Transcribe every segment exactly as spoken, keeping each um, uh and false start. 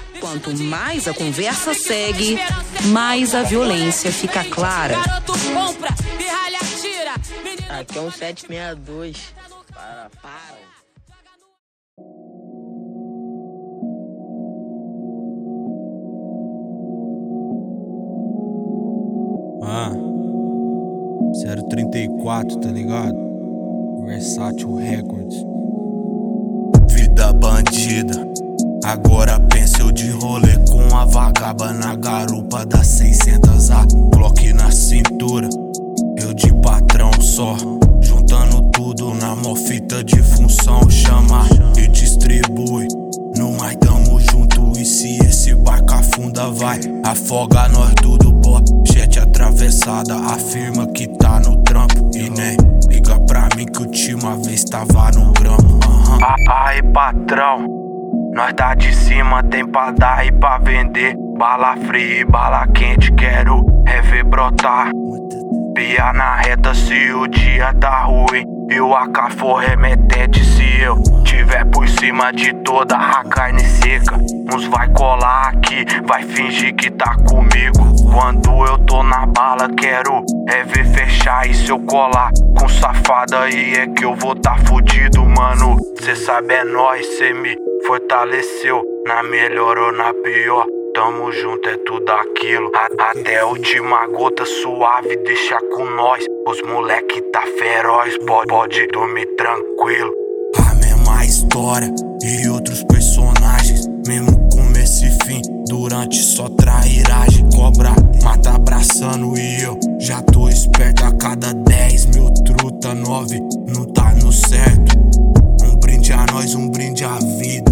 Quanto mais a conversa segue, mais a violência fica clara. Aqui é um sete seis dois. Para, para. Ah, zero trinta e quatro, tá ligado? Versátil Records. Vida bandida, agora pensa eu de rolê com a vagaba na garupa da seiscentos A, Glock na cintura, eu de patrão só, juntando tudo na mó fita de função, chama e distribui. No mais tamo junto e se esse barco afunda vai, afoga nós tudo, pochete atravessada, afirma que tá no trampo e nem liga pra mim que última vez tava no gramo. Uhum. Aí patrão, nós tá de cima, tem pra dar e pra vender, bala fria e bala quente, quero é ver brotar. Pia na reta se o dia tá ruim e o A K for remetente. Se eu tiver por cima de toda a carne seca, uns vai colar aqui, vai fingir que tá comigo. Quando eu tô na bala quero é ver fechar, e se eu colar com safada aí é que eu vou tá fudido, mano. Cê sabe é nóis, cê me fortaleceu na melhor ou na pior. Tamo junto, é tudo aquilo. A até a última gota suave, deixa com nós. Os moleque tá feroz, pode, pode dormir tranquilo. A mesma história e outros personagens, mesmo começo e fim, durante só trairagem. Cobra mata abraçando e eu já tô esperto. A cada dez mil truta, nove não tá no certo. Um brinde a nós, um brinde à vida,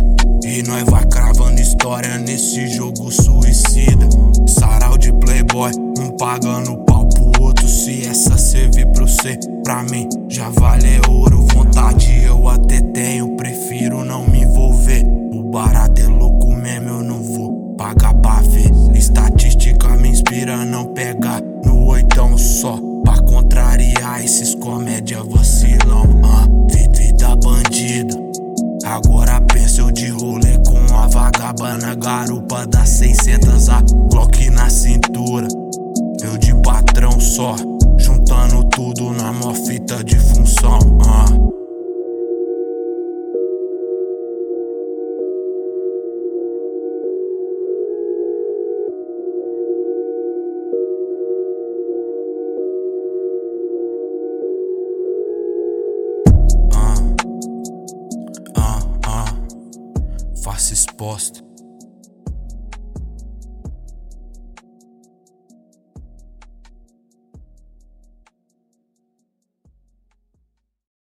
e nós vai cravando história nesse jogo suicida. Sarau de playboy, um pagando pau pro outro. Se essa servir pro cê, pra mim já vale ouro. Vontade eu até tenho, prefiro não me envolver. O barato é louco mesmo, eu não vou pagar pra ver. Estatística me inspira a não pegar no oitão só, pra contrariar esses comédia vacilão. Ah, vida bandida, agora pensa eu de rolê com a vagaba na garupa da seiscentos A, Glock na cintura, eu de patrão só, juntando tudo na mó fita de função. uh. Face exposta.